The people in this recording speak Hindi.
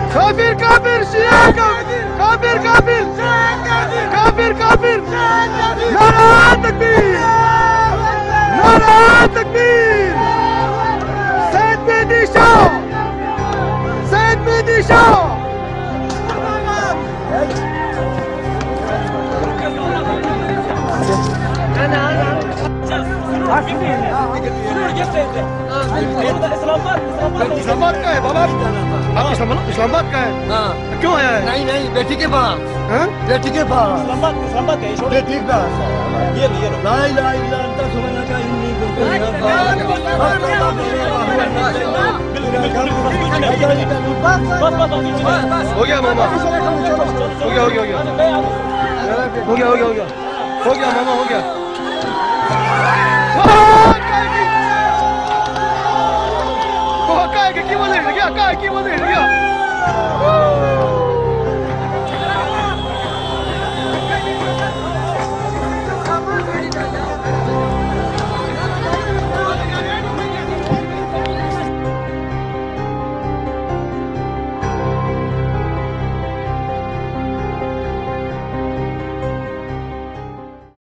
काफिर काफिर शिया काफिर काफिर काफिर काफिर नारा तकबीर नारा तकबीर सैयद मेहदी शाह सैयद मेहदी शाह इस्लामाबाद का है बाबा। आप इस्लामाबाद का है? हाँ। क्यों आया है? नहीं नहीं बेटी के पास। बेटी के पास इस्लामाबाद बेटी का ये हो गया मामा हो गया हो गया हो गया हो गया हो गया हो गया हो गया मामा हो गया। কি বলে